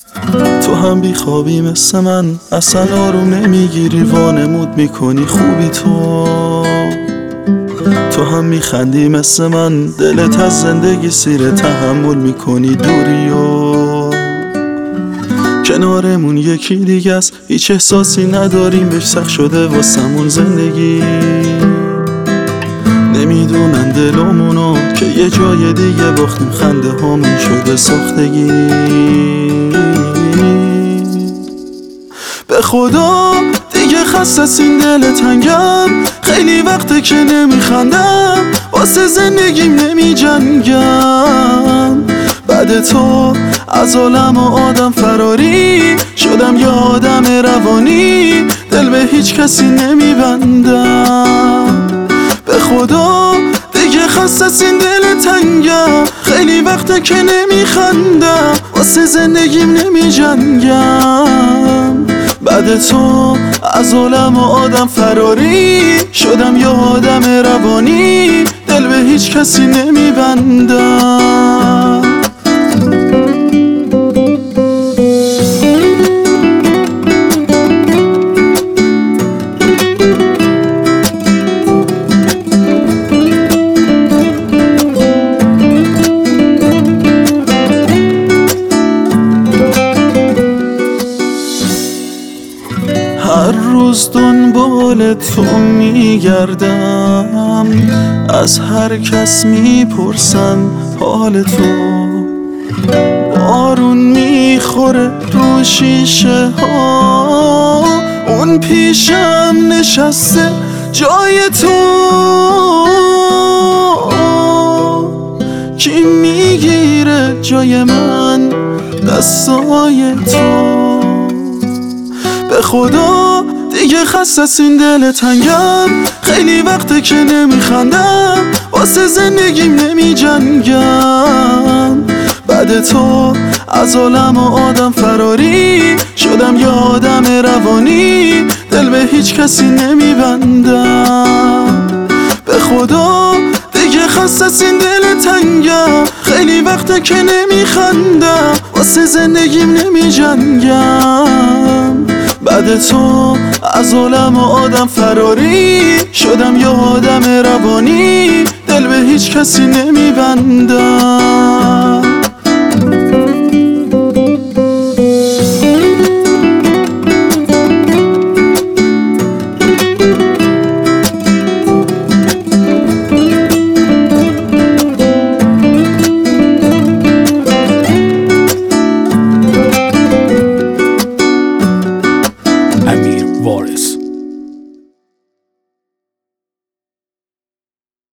تو هم بیخوابی مثل من، اصلا آروم نمیگیری، وانمود میکنی خوبی تو هم میخندی مثل من، دلت از زندگی سیره، تحمل میکنی دوری و کنارمون یکی دیگه است، هیچ احساسی نداریم، بهش سخت شده واسمون زندگی. نمیدونن دلمونو که یه جای دیگه باختیم، خنده هامون شده ساختگی. به خدا دیگه خسته از این دل تنگم، خیلی وقته که نمیخندم، واسه زندگیم نمی جنگم. بعد تو از عالم و آدم فراری شدم، یه آدم روانی، دل به هیچ کسی نمیبندم. به خدا دیگه خسته از این دل تنگم، خیلی وقته که نمیخندم، واسه زندگیم نمی جنگم. بعد تو از عالم و آدم فراری شدم، یه آدم روانی، دل به هیچ کسی نمیبندم. هر روز دنبال تو میگردم، از هر کس میپرسم حال تو. بارون میخوره رو شیشه ها، اون پیشم نشسته جای تو. کی میگیره جای من دستای تو؟ به خدا دیگه خسته از این دل تنگم، خیلی وقته که نمیخندم، واسه زندگیم نمی جنگم. بعد تو از عالم و آدم فراری شدم، یه آدم روانی، دل به هیچ کسی نمیبندم. به خدا دیگه خسته از این دل تنگم، خیلی وقته که نمیخندم، واسه زندگیم نمی جنگم. بعد تو از عالم و آدم فراری شدم، یه آدم روانی، دل به هیچ کسی نمیبندم. Amir Varis.